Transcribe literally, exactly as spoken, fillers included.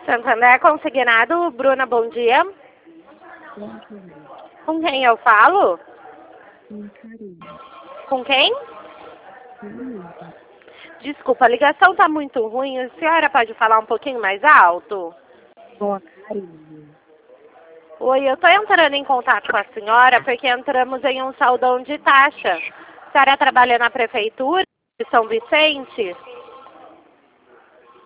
Santander Consignado, Bruna, bom dia. Com quem eu falo? Com Karina. Com quem? Karina. Desculpa, a ligação tá muito ruim. A senhora pode falar um pouquinho mais alto? Com a Karina. Oi, eu tô entrando em contato com a senhora porque entramos em um saldão de taxa. A senhora trabalha na prefeitura de São Vicente?